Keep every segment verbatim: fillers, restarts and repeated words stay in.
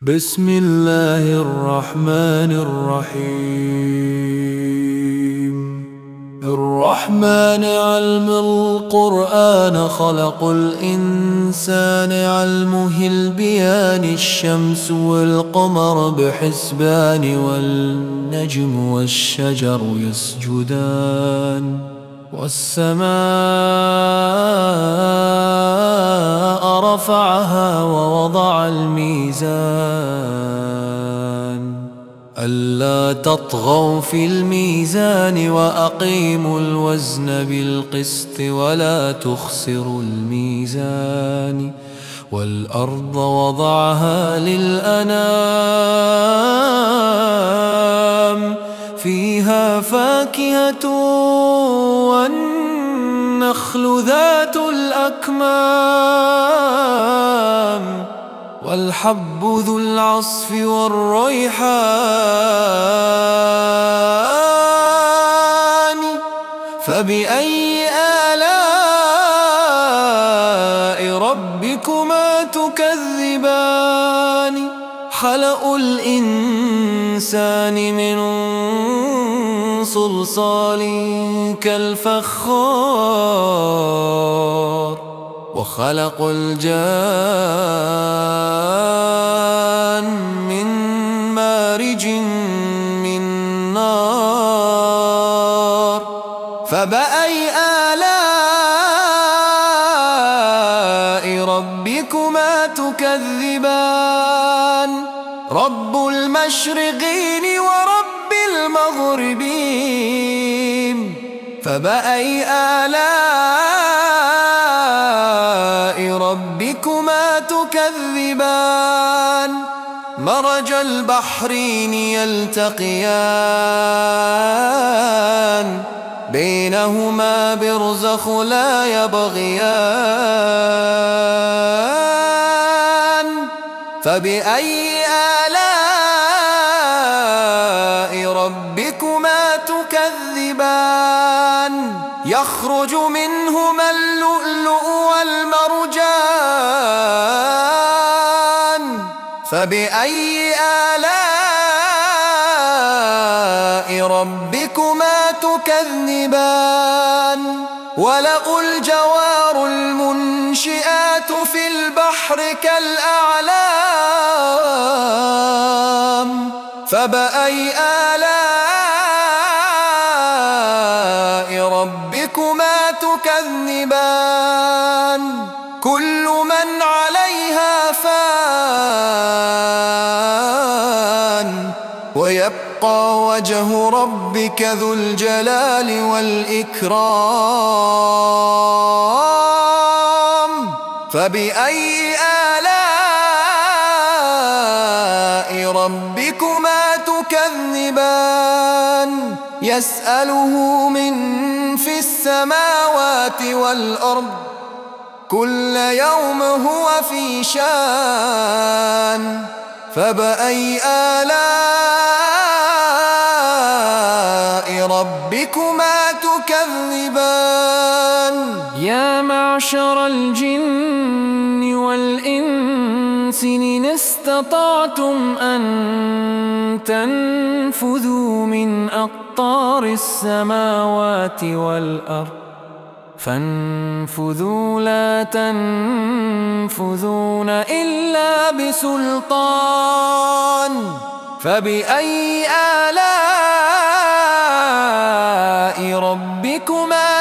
بسم الله الرحمن الرحيم. الرحمن علم القرآن، خلق الإنسان علمه البيان. الشمس والقمر بحسبان، والنجم والشجر يسجدان. والسماء رفعها ووضع الميزان، ألا تطغوا في الميزان، وأقيموا الوزن بالقسط ولا تخسروا الميزان. والأرض وضعها للأنام، فيها فاكهة والنخل ذات الأكمام، والحب ذو العصف والريحان. فبأي آلاء ربكما تكذبان؟ خلق الإنسان من صلصال كالفخار، وخلق الجان من مارج من نار. فبأي آلاء ربكما تكذبان؟ رب المشرقين ورب المغربين. فبأي آلاء ربكما تكذبان؟ مرج البحرين يلتقيان، بينهما برزخ لا يبغيان. فبأي آلاء ربكما تكذبان؟ يخرج منهما اللؤلؤ والمرجان. فبأي آلاء ربكما تكذبان؟ وله الجوار المنشآت في البحر كالأعلام. فبأي آلاء ربكما تكذبان؟ كل من عليها فان، ويبقى وجه ربك ذو الجلال والإكرام. فبأي آلاء ربكما تكذبان؟ يسأله من في السماوات والأرض، كل يوم هو في شان. فبأي آلاء ربكما تكذبان؟ يا معشر الجن والإنس إن استطعتم أن تنفذوا من أقطار السماوات والأرض فانفذوا، لا تنفذون إلا بسلطان. فبأي آلاء ربكما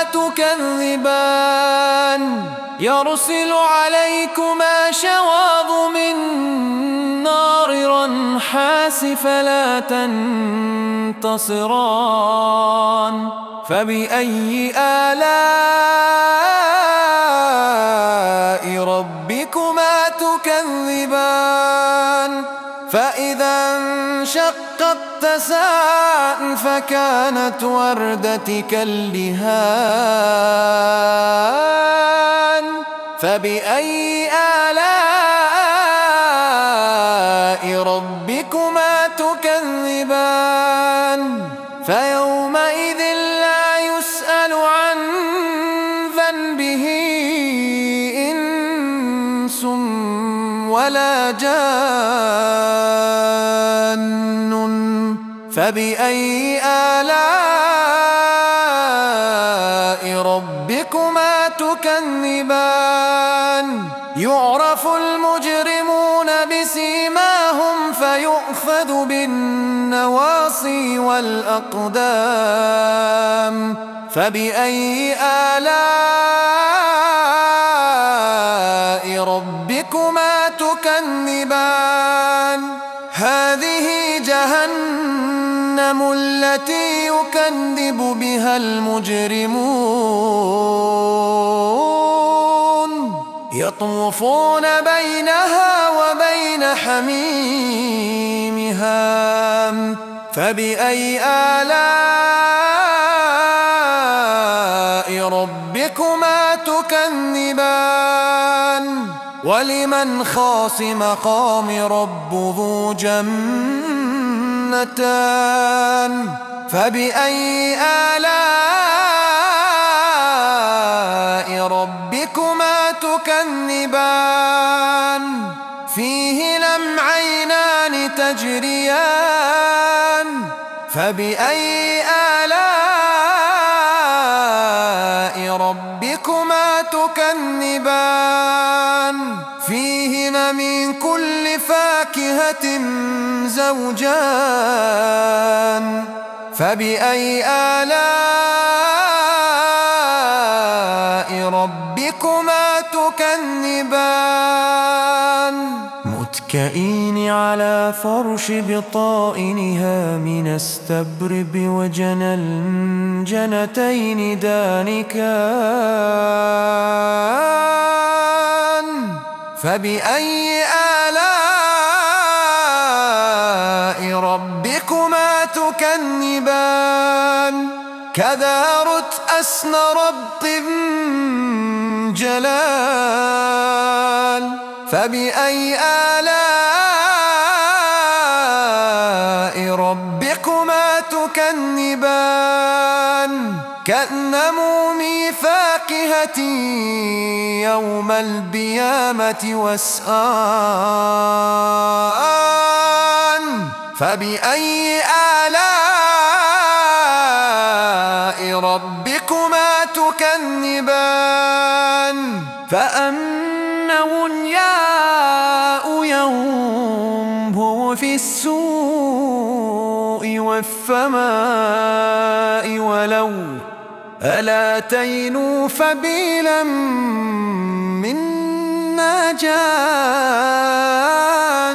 تكذبان؟ يرسل عليكما شواظ من نار نحاس فلا تنتصران. فبأي آلاء ربكما تكذبان؟ فإذا انشقت ساء فكانت وردة كالدهان. فبأي آلاء ربكما تكذبان؟ فيومئذ لا يسأل عن ذنبه إنس ولا جان. فبأي آلاء ربكما تكذبان يعرف المجرمون بسيماهم فيؤخذ بالنواصي والأقدام فبأي آلاء ربكما تكذبان هذه جهنم التي يكذب بها المجرمون يطوفون بينها وبين حميمها فبأي آلاء ربكما تكذبان ولمن خاف مقام ربه جنتان فبأي آلاء ربكما تكذبان فيهما عينان تجريان فبأي آلاء ربكما تكذبان فيهما من كل فاكهة زوجان فبأي آلاء ربكما تكذبان متكئين على فرش بطائنها من استبرق وجنى الجنتين دانكان فبأي آلاء ربكما تكذبان كذارت أسن رب جلال فبأي آلاء ربكما تكذبان كأنهم فاكهة يوم القيامة وسآن فبأي آلاء ربكما تكذبان فأنه الياء ينبع في السوء والفماء ولو ألا تينوا فبيلا من نجاة